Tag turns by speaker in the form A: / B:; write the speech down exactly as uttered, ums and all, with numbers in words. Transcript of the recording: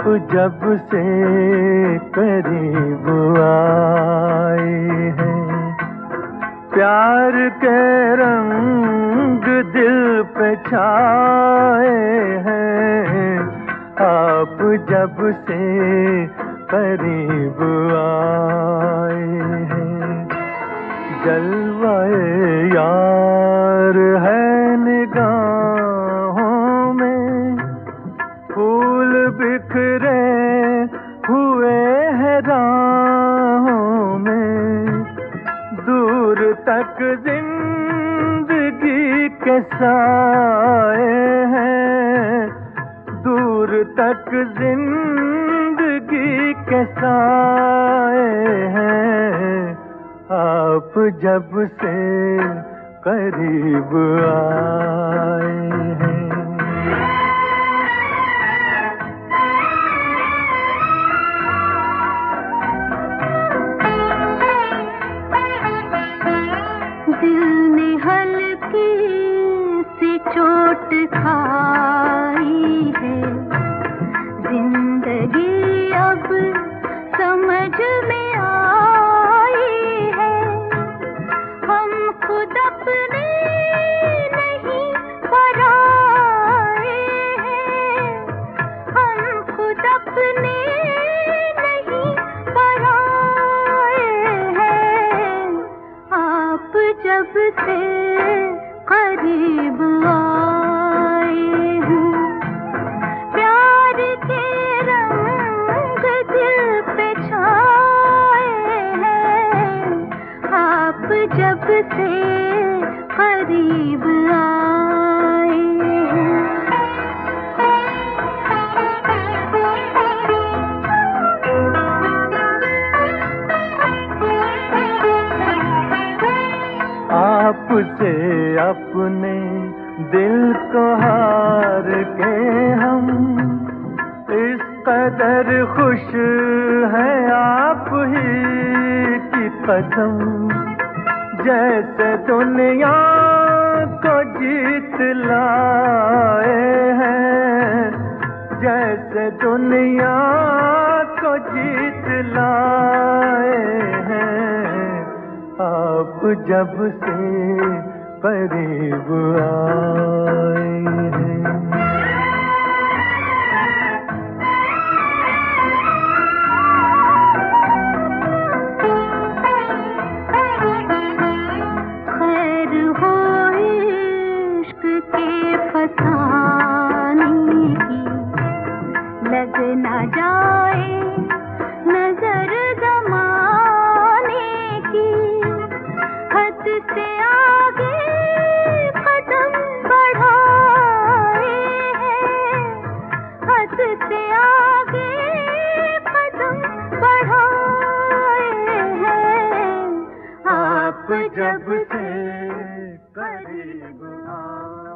A: जब से करीब आए हैं, प्यार के रंग दिल पे छाए हैं। आप जब से करीब आए हैं, जलवाए यार है निगाहों में, फूल बिखरे हुए हैं राहों में। दूर तक जिंदगी के साए हैं, दूर तक जिंदगी के साए हैं। आप जब से करीब आए हैं।
B: दिल ने हल्की सी चोट खाई है, जिंदगी अब समझ में आई है। हम खुद अपने नहीं पराए हैं, हम खुद अपने नहीं पराए हैं। आप जब से करीब आए हैं, प्यार के रंग दिल पे छाए हैं। आप जब से करीब आए हैं।
A: आपसे अपने दिल को हार के हम इस कदर खुश हैं, आप ही की कसम। जैसे दुनिया को जीत लाए हैं, जैसे दुनिया को जीत लाए हैं। आप जब से करीब आए हैं।
B: खैर हो इश्क के फसाने की, लग ना जाए नजर जमाने की। हद से आगे कदम बढ़ाए हैं, हद से आगे कदम बढ़ाए हैं। आप जब से करीब आए।